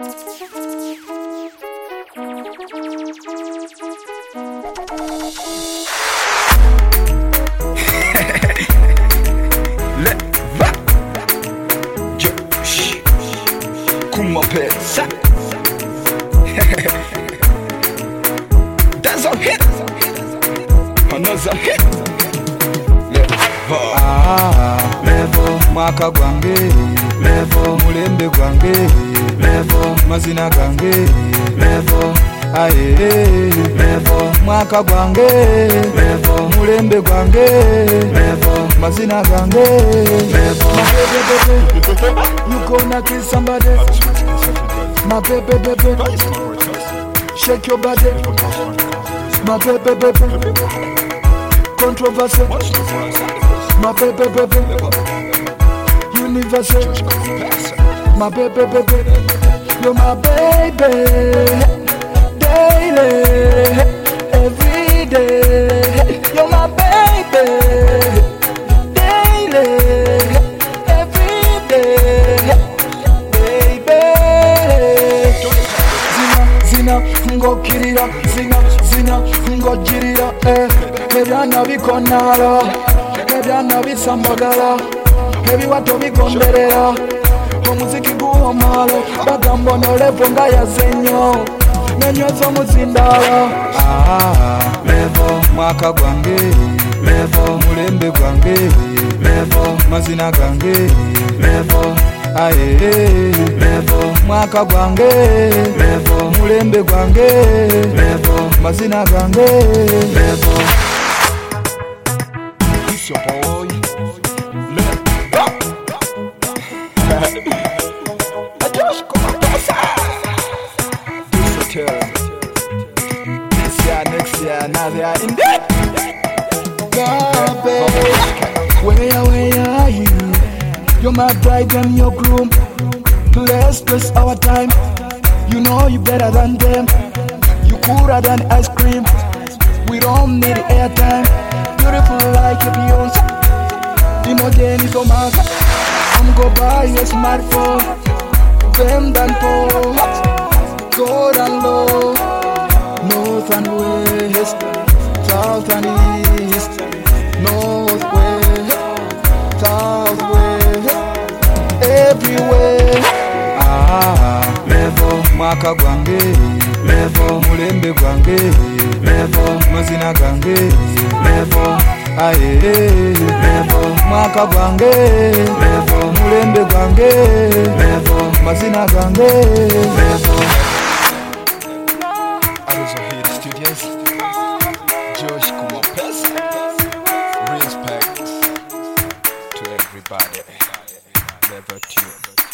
Pizza. That's a hit. Another hit. Levo mwaka gwange, levo mulembe gwange, levo mazina gange, levo aye, levo mwaka gwange, levo mulembe gwange, levo mazina gange, levo. You gonna kill somebody? My baby, shake your body. My baby, controversy. My baby, universal. My baby, you're my baby. Daily, every day. You're my baby. Daily, every day. Zina, ngo kirira, zina, ngo jirira, ebyana bikonala, ebyana bisambagala, ebiwato bigonderera, omuziki guwomalo, bagamba ono Levo nga yazenyo, nenyweza omuzindala. Levo mwaka gwange, Levo mulembe gwange, Levo mazina gange, Levo aye, Levo mwaka gwange, Levo mulembe gwange, Levo mazina gange, Levo. It's your boy Levo. I just come up this return. This year, next year, another year, indeed. God, babe, where are you? You're my bride and your groom. Let's waste our time. You know you better than them. You cooler than ice cream. We don't need airtime. Beautiful like a Beyonce. Imogen is Omasa. I'm go buy a smartphone. Femme and pose. Gold and low. North and west. South and east. North west. South west. Everywhere. Levo mwaka gwange, Levo mulembe gwange, Levo mazina gange, Levo aye, Levo mwaka gwange, Levo mulembe gwange, Levo mazina gange, Levo. Arizona Studios, Josh Kumapes. Respect to everybody. Levo tune.